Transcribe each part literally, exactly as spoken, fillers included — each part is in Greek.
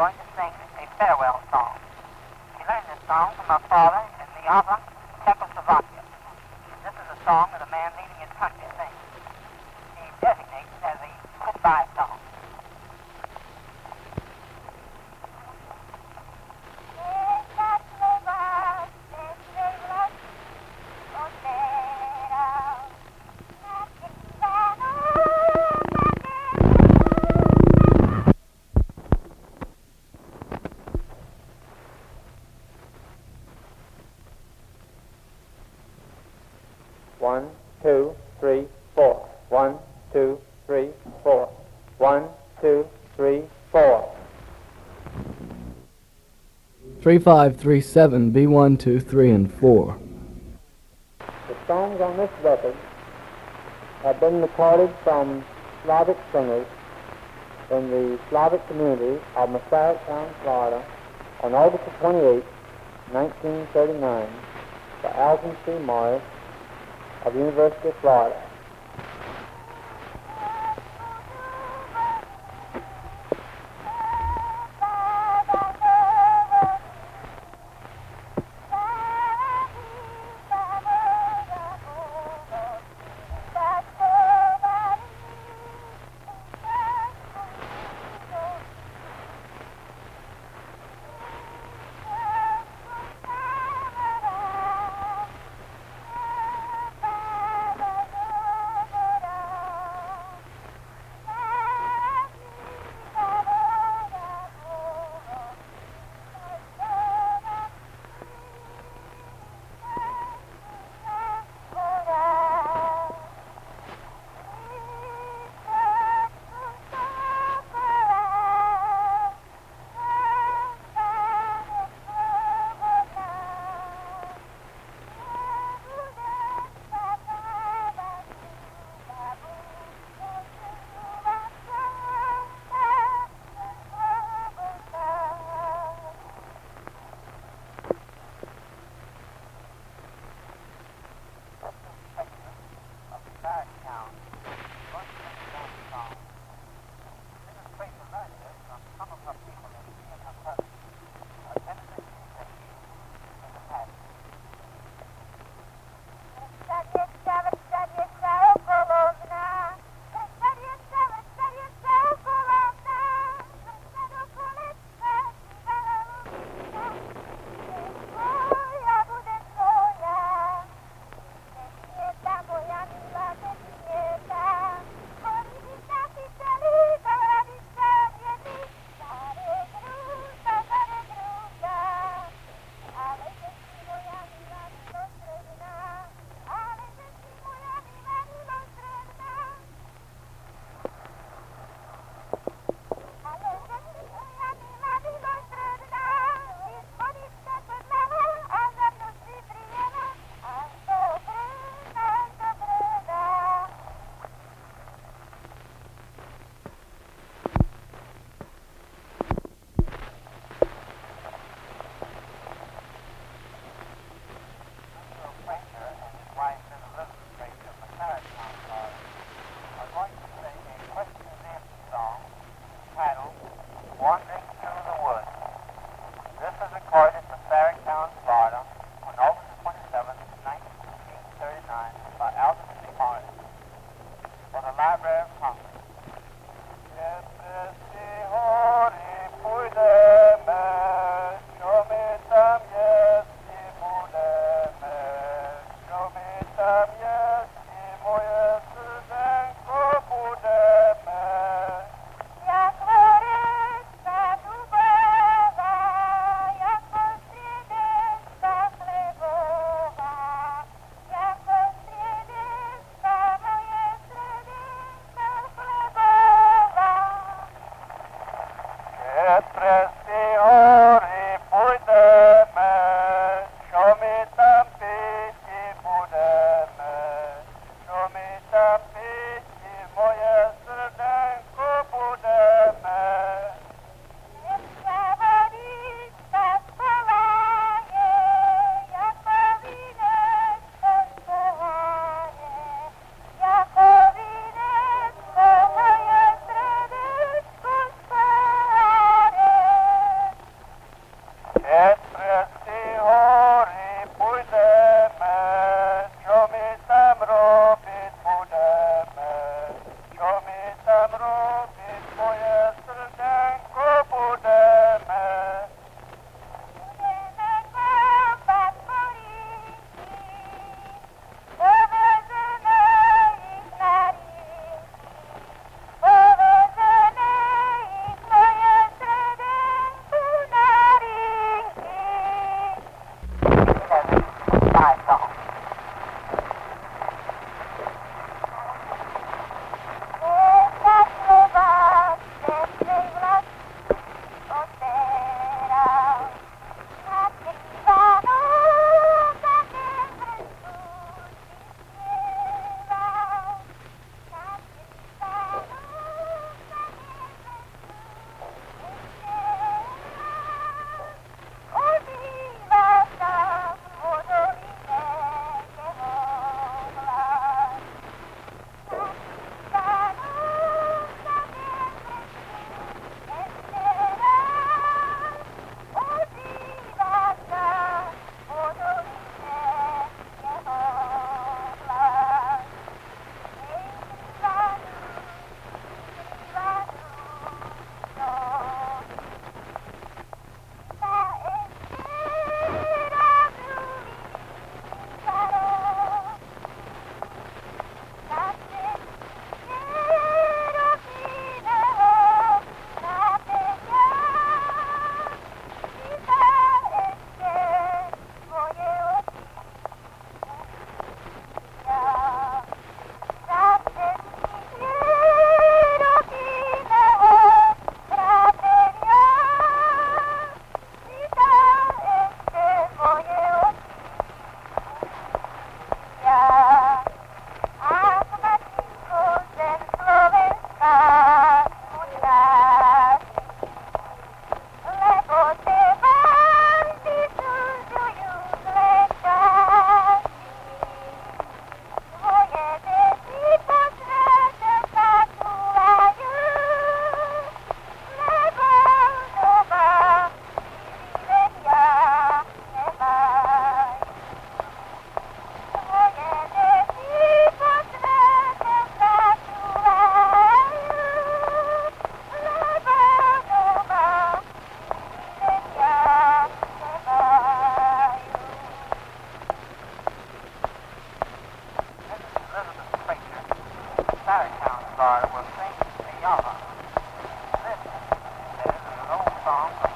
going to sing a farewell song. We learned this song from our father in the opera Czechoslovakia. This is a song that a man leaving his country sings. He designates it as a goodbye song. One, two, three, four. One, two, three, four. One, two, three, four. Three, five, three, seven, B one, two, three, and four. The songs on this record have been recorded from Slavic singers in the Slavic community of Massarittown, Florida, on August twenty-eighth, nineteen thirty-nine, by Alton C. Morris of the University of Florida.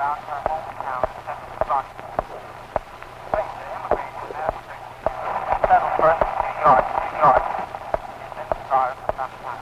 down to her hometown, Czechoslovakia. Later, immigrated to Massachusetts and settled first in New York, New York. She's been the star for some time.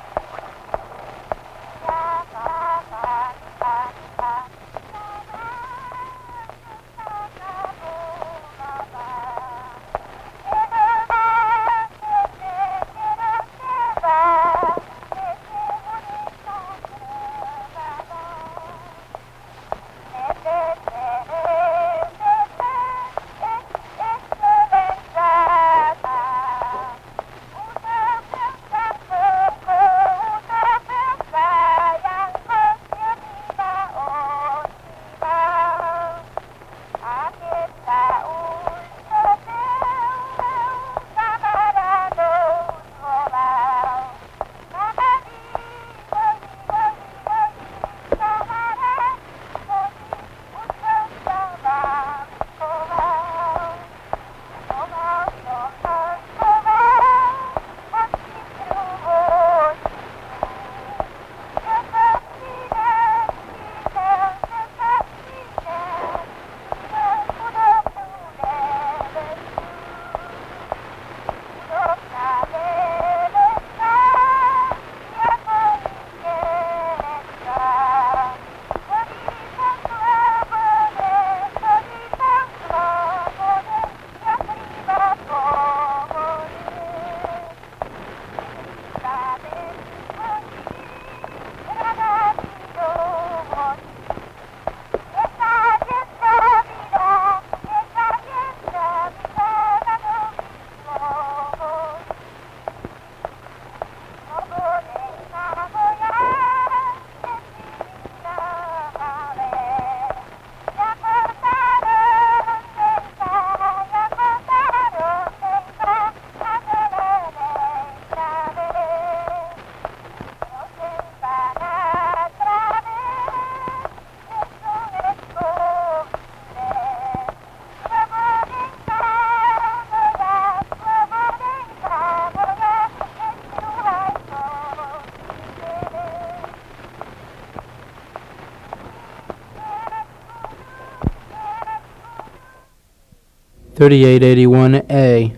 thirty-eight eighty-one A.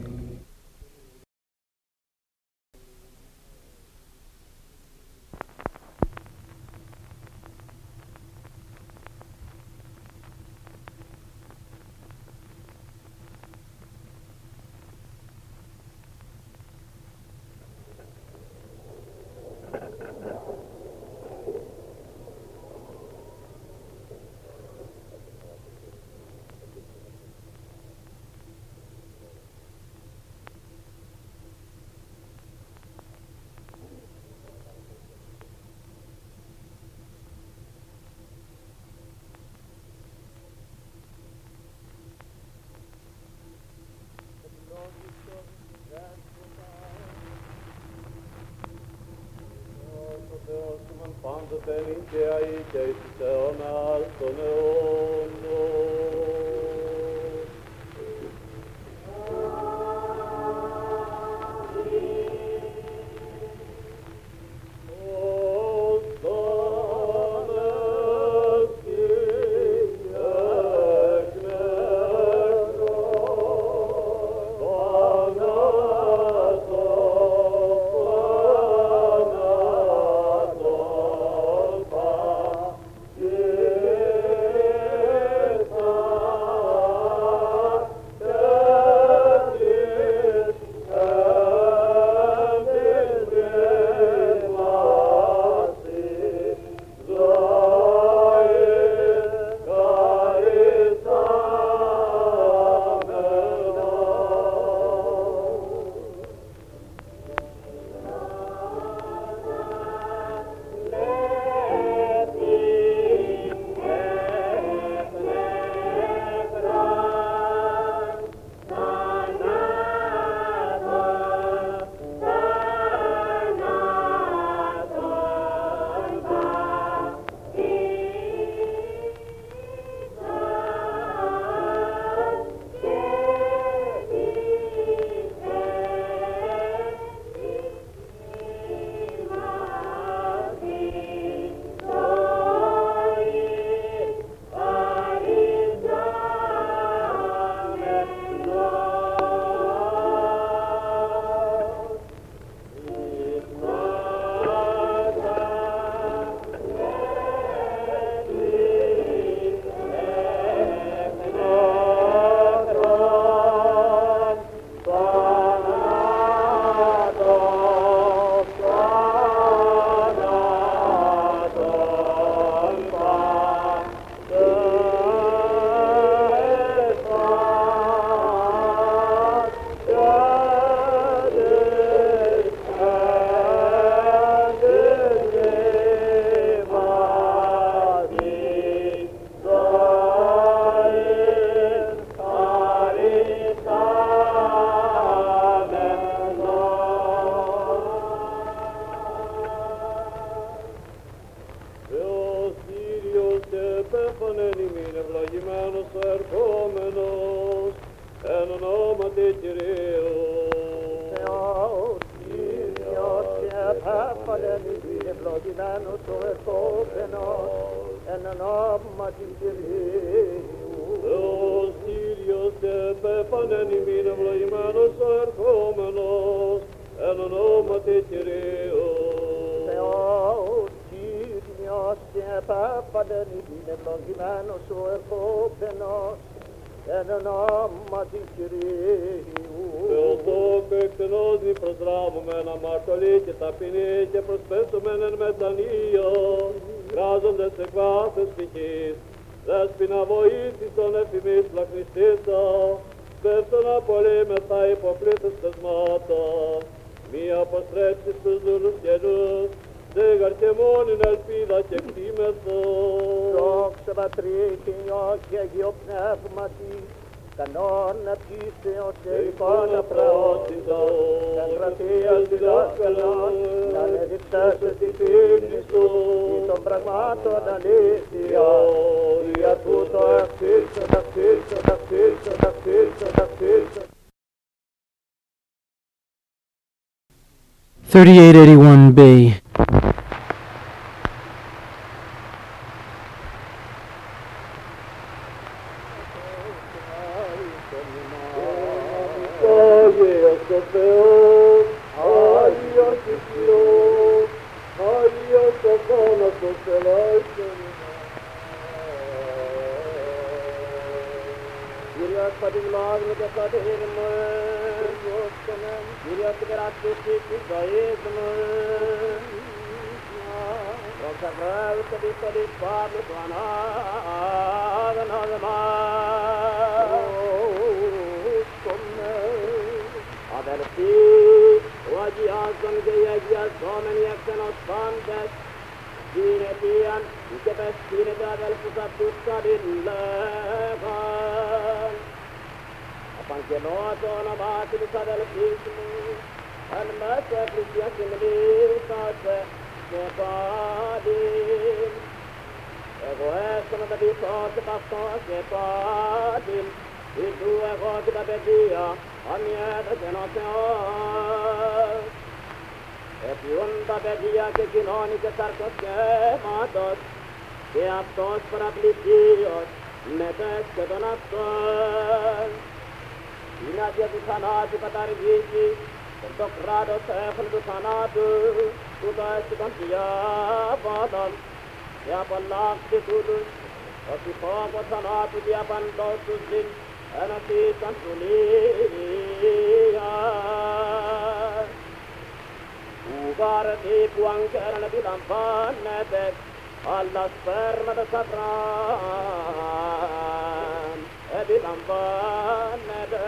Quando felice ai che si sono al sonno. Yeah. ημίν ευλογημένος ο ερχόμενος, εν ονόματι Κυρίου. Θεός Κύριος και επέφαλεν ημίν ευλογημένος ο ερχόμενος, εν ονόματι Κυρίου. Θεός Κύριος και επέφανεν ημίν ευλογημένος ο ερχόμενος, εν ονόματι Κυρίου. Θεός Κύριος και επέφαλεν ημίν ευλογημένος ο ερχόμενος, εν ονόματι Κυρίου. Θεοτόκο εκτενώς μη προσδράμμομεν αμαρτωλή και ταπεινή και προσπέσομεν εν μετανία, κράζοντες εκ βάθους ψυχής, δέσποινα βοήθησον εφημείς πλαχνιστήσα, πέφτον απολύ μετά υποπλήτους θεσμάτα, μη αποστρέψεις τους δούλους καινούς, δέγαρ και μόνην ελπίδα και κτήμεθο. Δόξα Πατρί και Υιό και Αγίο Πνεύματι, κανόνα πίστεως και εικόνα πραότητος, εν γραφείας διδάσκαλος, να ανεδειξέσαι τη πίμνη σου, ή των πραγμάτων αλήθεια, για τούτο αυξήσον, αυξήσον, αυξήσον, αυξήσον, αυξήσον. thirty-eight eighty-one B. Άγιος ο Θεός, Άγιος ο Υιός, Άγιος ο θάνατος ελάησον ημάς. Κύριος πατηγλώγνου και σωτήρ μου, Κύριος υπερασπιστής της ζωής μου, δόξα Θεού και της σωτής Παύλου του ανάγνωσμα. Αδελφοί, ο αγιάζων και οι αγιαζόμενοι εκτενώς πάντες, την αιτίαν και πεστήνεται αδέλφους αυτούς καλλιλέγαν. Απαγγελώ το όνομά της αδελφής μου, εν μέσω εκκλησίας συμμνήσατε και πάλι. Εγώ έστω τα πίσω σε παυτό και πάλι, Ιησού εγώ και τα παιδεία, ανιέδεσεν ο Θεός. Επιούν τα παιδεία και κοινώνει και σαρκοσχέματος, και αυτός παραπλησίος μετέσχε τον αυτόν. Είναι αδια του θανάτου καταργήσει, και το κράτος έχουν του θανάτου, τούτο έστι των διάβατων, και απολαύσει τούτους, ότι φόβο θανάτου διαπαντός τους ζήν, ενωσίσαν του λία. Ουγάρτη που αγκέραν επιλαμβάνεται, αλλά σπέρματα σατράν επιλαμβάνεται.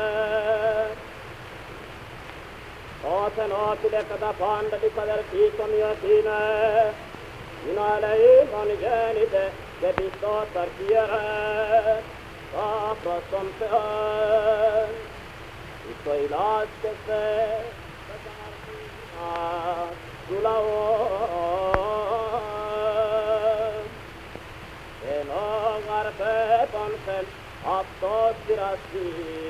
Όσεν όφιλε κατά πάντα της αδερφής των Ιωσήνε, είναι αλεήμων γέννητε και πιστός αρχιερές, άφρος των Θεών, ιστοηλάσκεστε τα καρδίνα του λαού. Ενώ γαρπέπονθεν αυτός πειραστεί,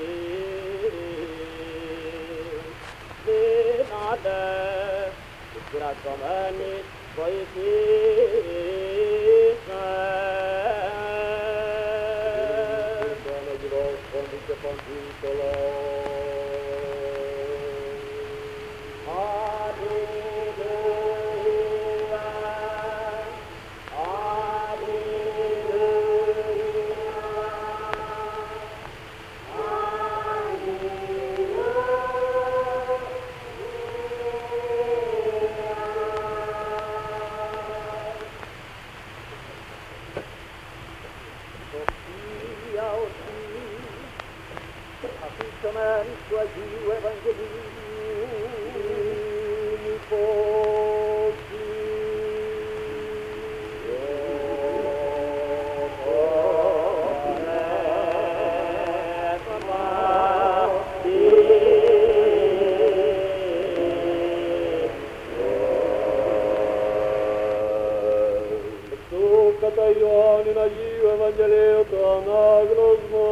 δύναται τους πειραζομένους βοηθήσε. Και παντού το λαό. Αλληλούια, αφήσομεν του Αγίου Ευαγγελίου υπόψη. Του κατά Ιωάννην Αγίου Ευαγγελίου Ευαγγελίου του ανάγνωσμο.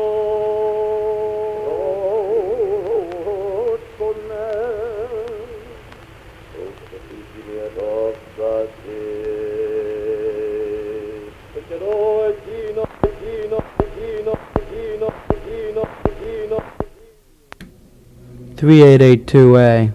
Δόσκονε, Πρόσωπη Κύριε δόξα Συ. Το καιρό εκείνο, εκείνο, εκείνο, εκείνο, εκείνο, εκείνο, three eight eight two A.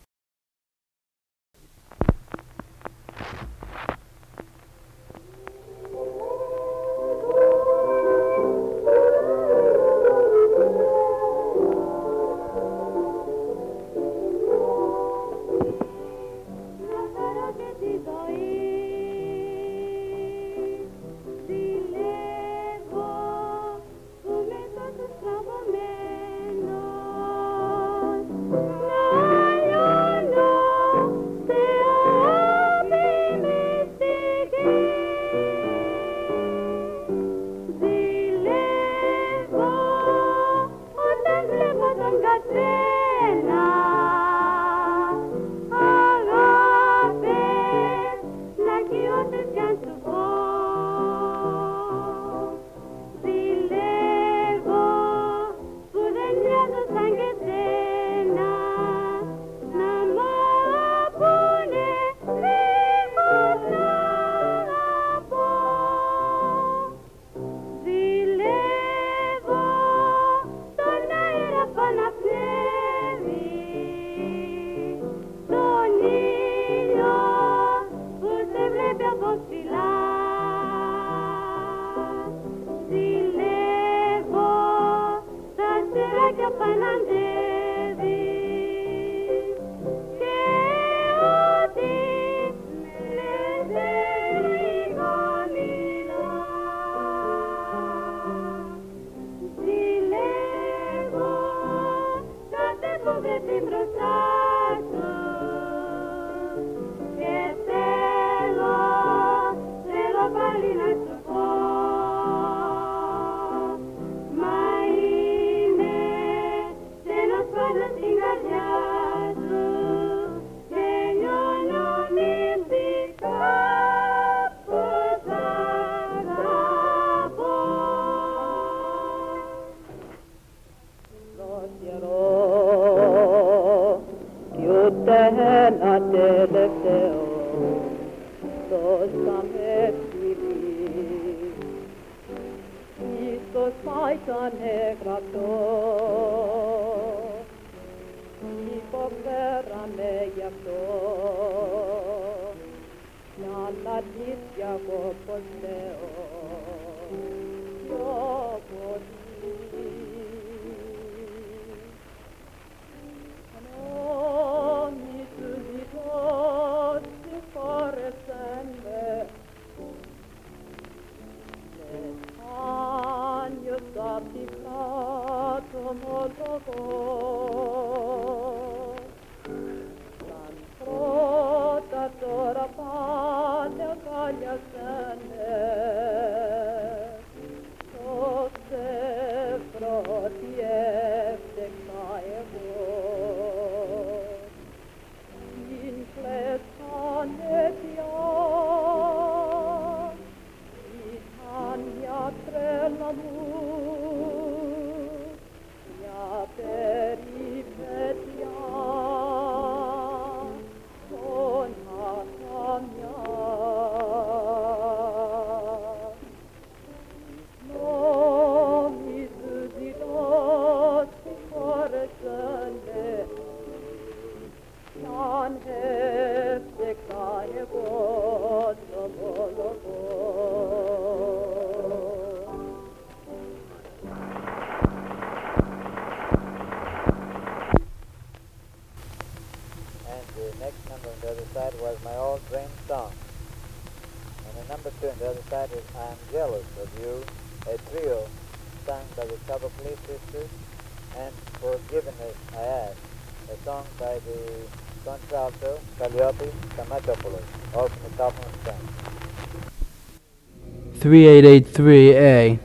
three eight eight three A.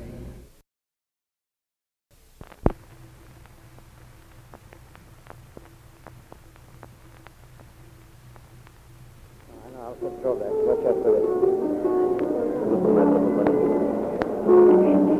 I'll control that. Watch out for it.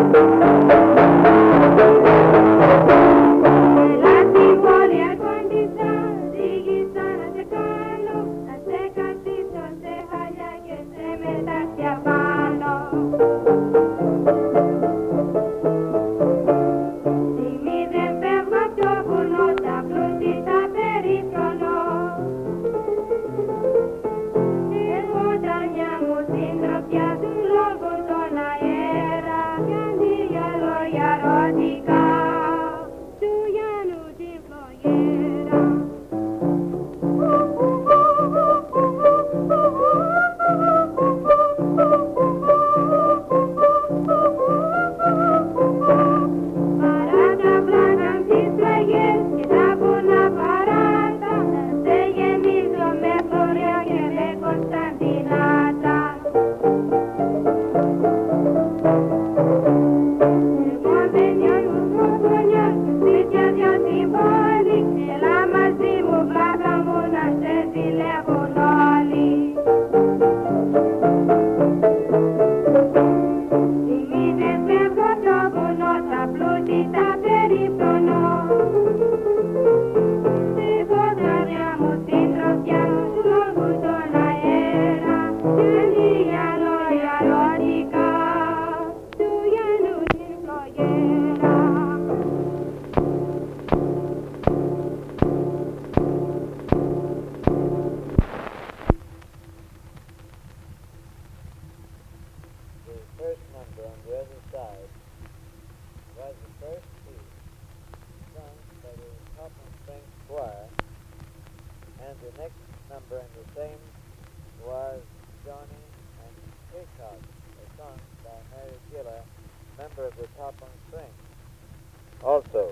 Also,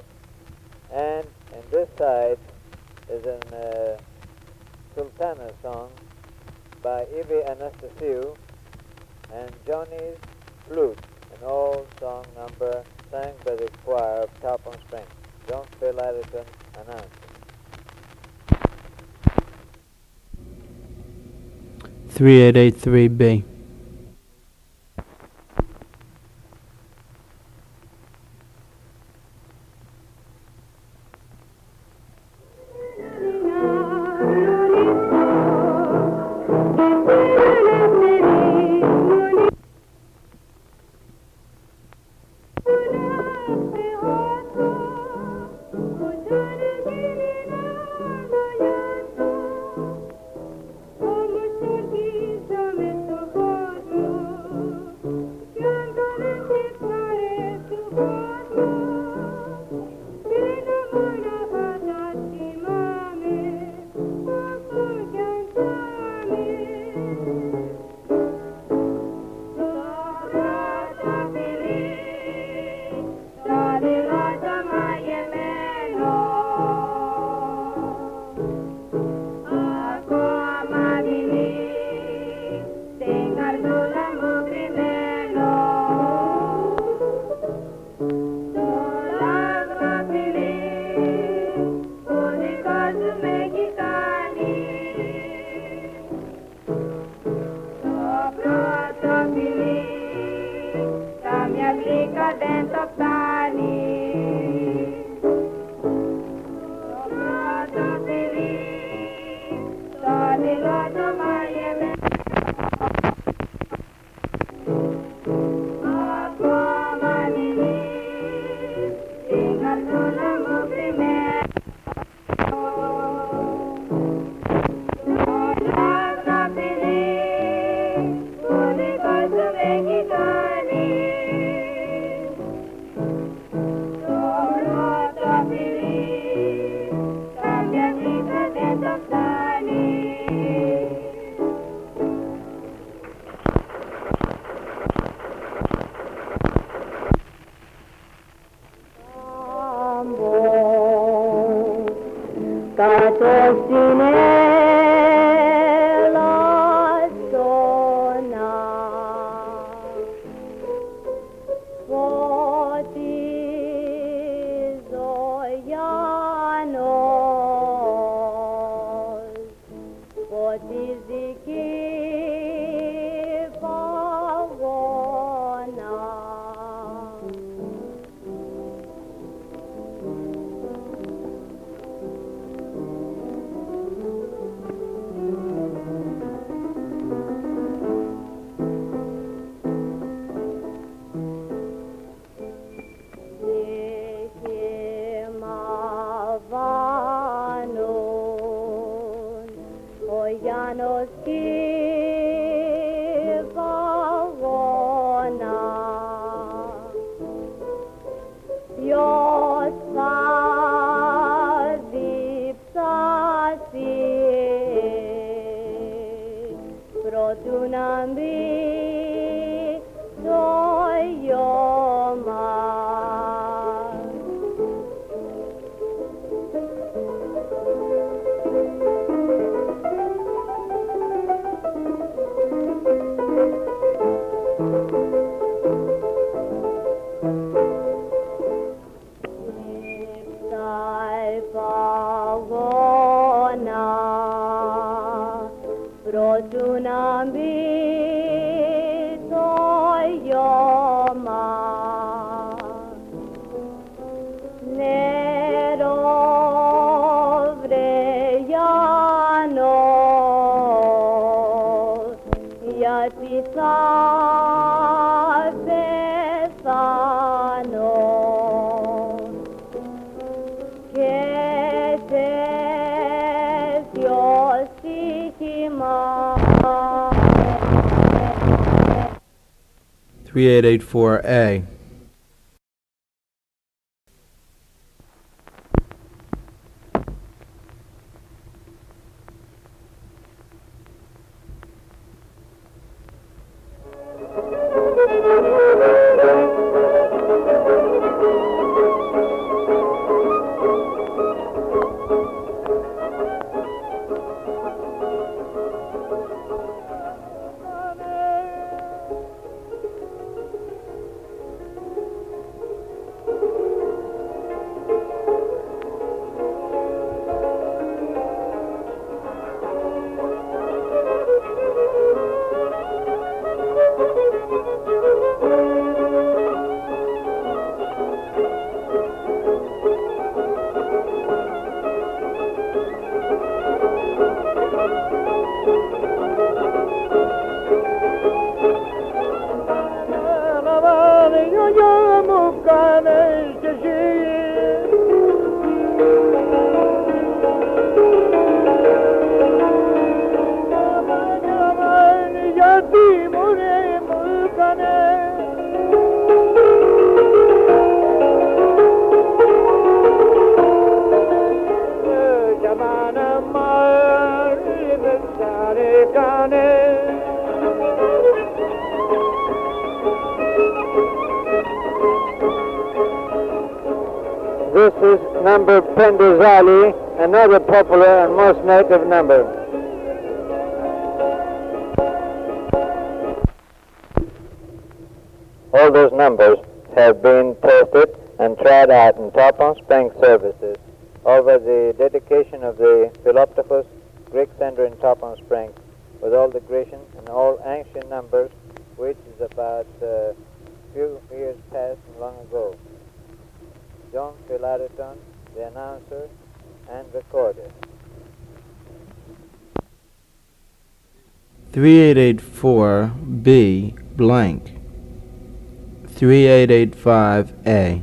and in this side is an uh, Sultana song by Evie Anastasiou and Johnny's Flute, an old song number sang by the choir of Tarpon Springs. John Phil Addison announced. three eight eight three B. Γιάννος Κηπαγώνα. Ποιος θα διψάσει προτού να μπει το γιο μας. Παγώνα προτού να μπει το γιο μας. Νερό βρε Γιάννο, γιατί θα πεθάνω. three eight eight four A. This is number Penduzali, another popular and most native number. All those numbers have been tested and tried out in Top on Spring services over the dedication of the Philoptochos Greek Center in Top on Spring, with all the Grecian and all ancient numbers, which is about a uh, few years past and long ago. John Philariton, the announcer and recorder. three eight eight four B blank. three eight eight five A.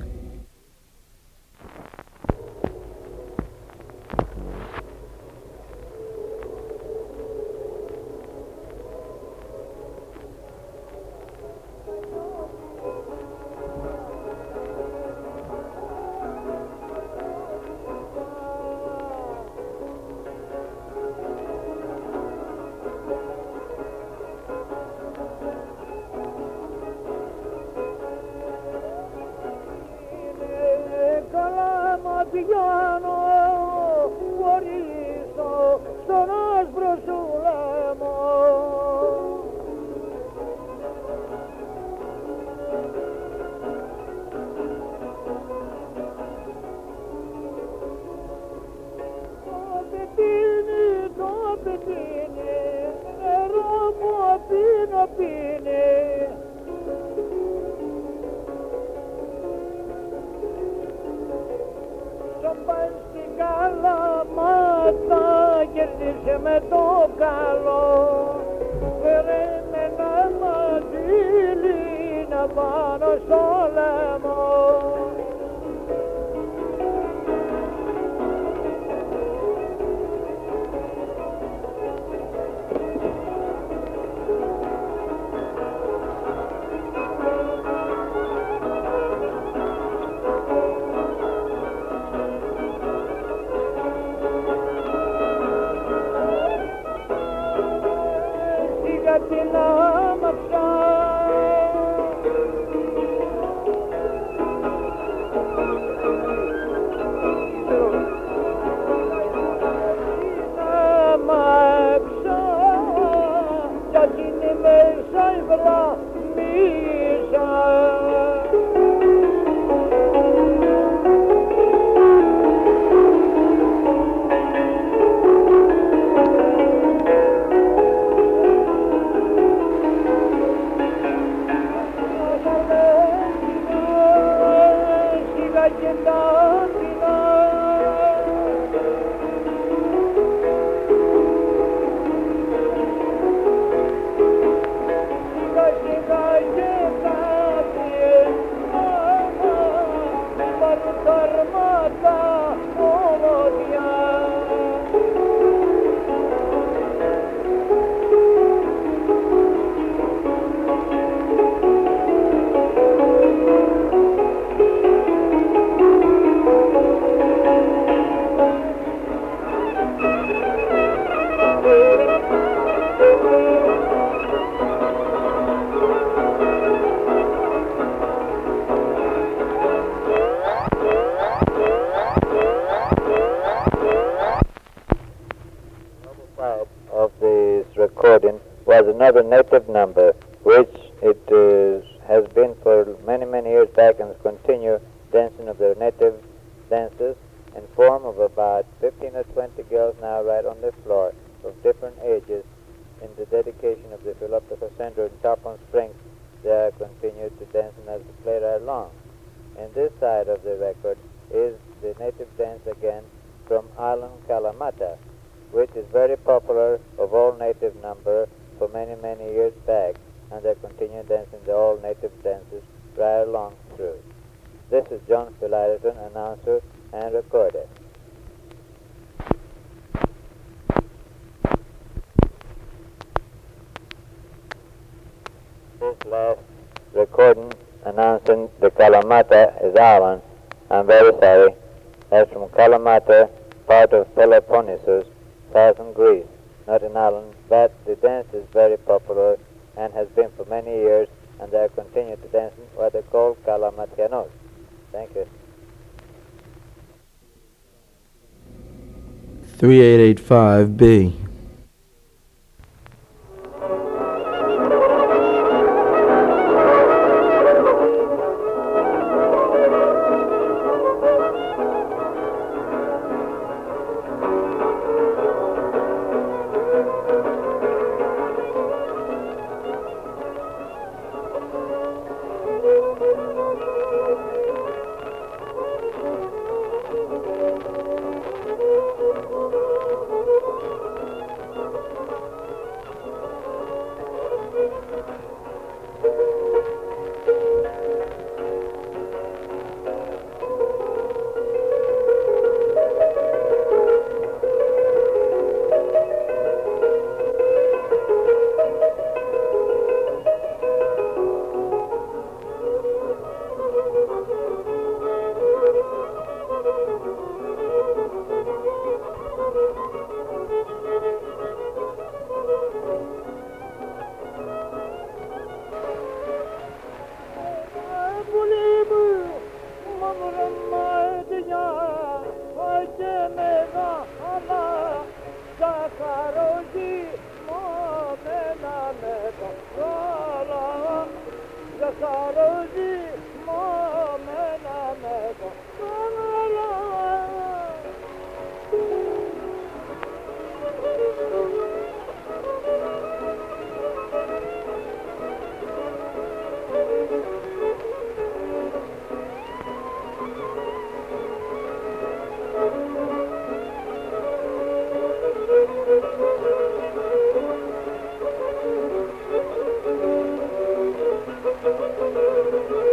Was another native number, which it is, has been for many, many years back and continue dancing of their native dances in form of about fifteen or twenty girls now right on the floor of different ages in the dedication of the Philoptocha Center in Tarpon Springs. They are continued to dance and as they play right along. And this side of the record is the native dance again from Island Kalamata, which is very popular of all native number for many, many years back, and they continue dancing the all native dances right along through. This is John Philidison, announcer and recorder. This last recording announcing the Kalamata is Alan. I'm very sorry. That's from Kalamata, part of Peloponnesus, southern Greece, not in Ireland, but the dance is very popular and has been for many years, and they continue to dance what they call Kalamatianos. Thank you. three eight eight five B. Thank you.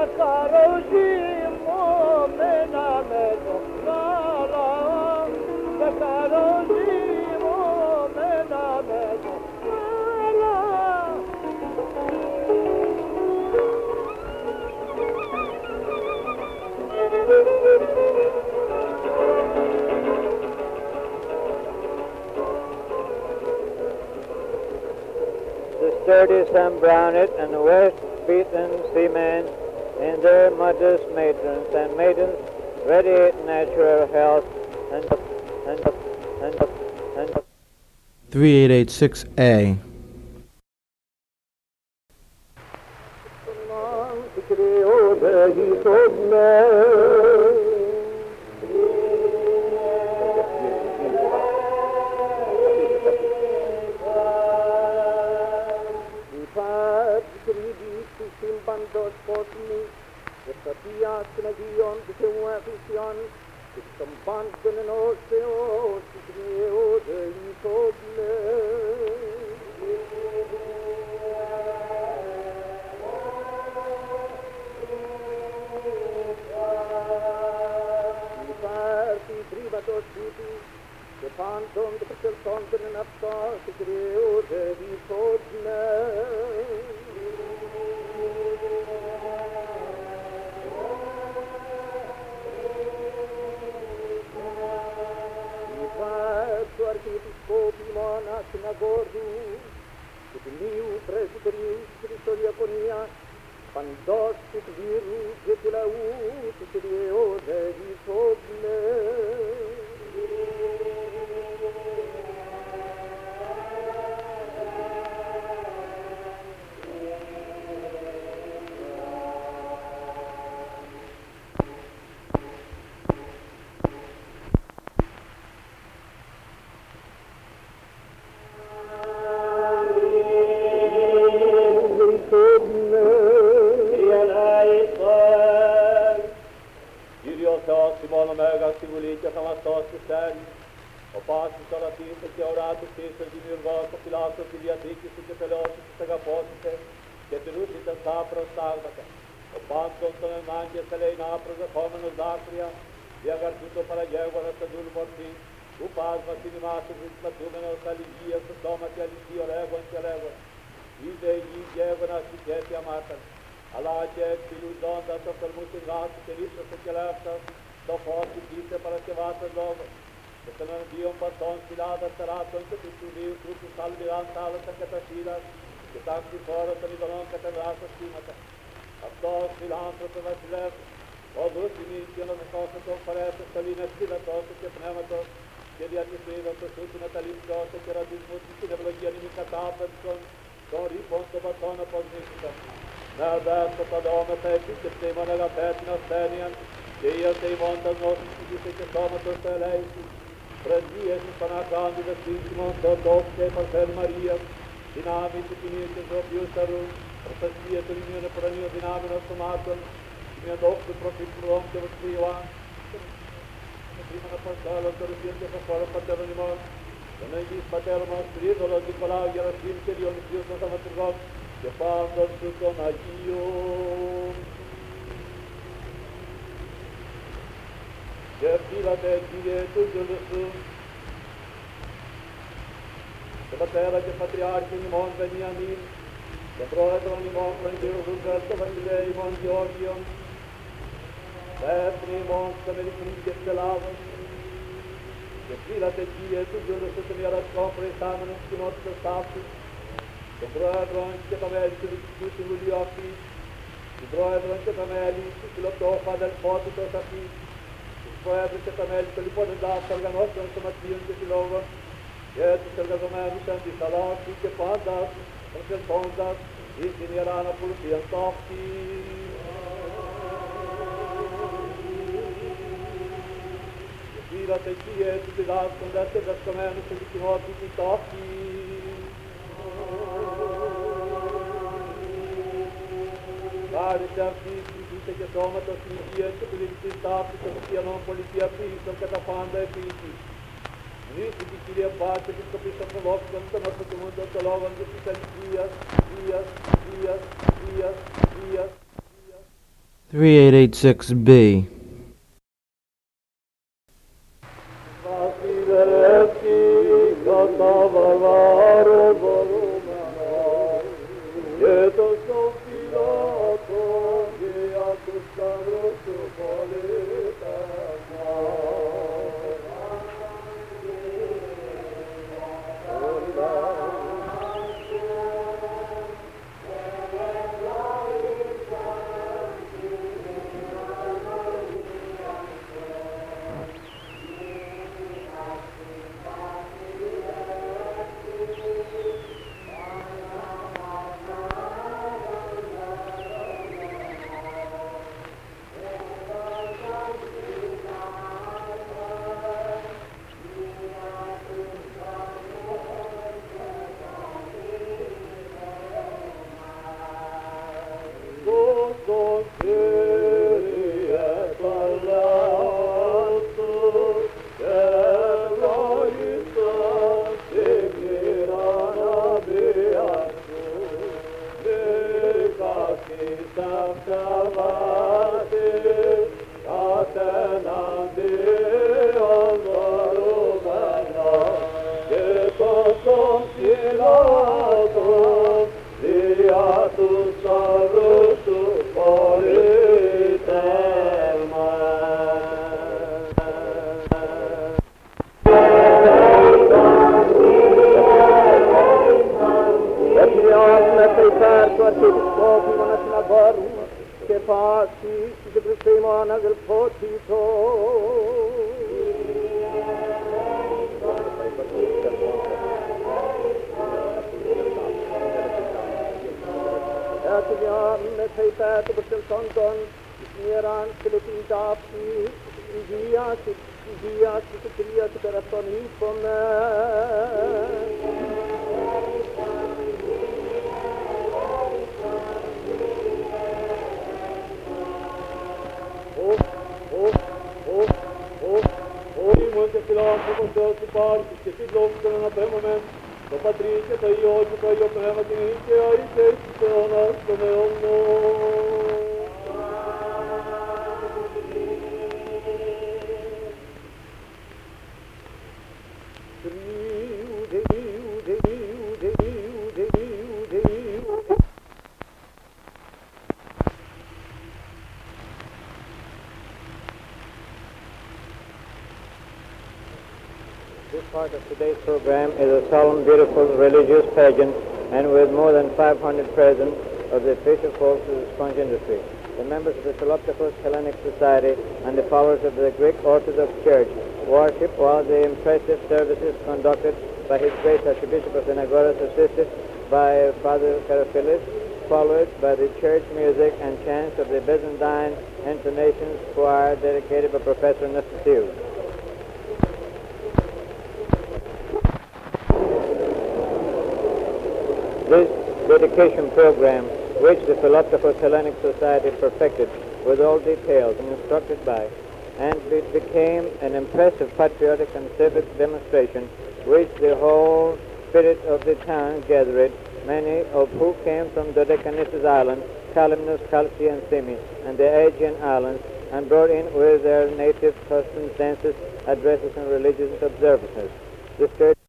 Sturdy Sam Brownet and the West Beaten seamen and their mothers, matrons, and maidens ready natural health and and and and, and three eight eight six A. Bandos Potni, the Satia Sinagion, the Tewafision, the Sambantan and Oseo, the Geo, the Isobne. The Party, Privatos City, the Panton, the Petelton, and Upstar, the Geo, the Isobne. Archiepiscopi Sinagordu, Titiliu, Presbyteriu, Christoriaconia, Pandos, Titviru, Getilau, Titilio, Revisoble. three eight eight six B. This part of today's program is a solemn, beautiful religious pageant, and with more than five hundred present of the official folks of the sponge industry, the members of the Philoptochos Hellenic Society and the followers of the Greek Orthodox Church worship while the impressive services conducted by His Grace Archbishop of Anagoras, assisted by Father Karaphilis, followed by the church music and chants of the Byzantine intonations choir dedicated by Professor Anastasiou. This dedication program, which the Philoptochos Hellenic Society perfected with all details and instructed by, and it became an impressive patriotic and civic demonstration which the whole spirit of the town gathered, many of who came from Dodecannesus Island, Kalymnos, Chalci, and Simi, and the Aegean Islands, and brought in with their native customs, dances, addresses, and religious observances. This church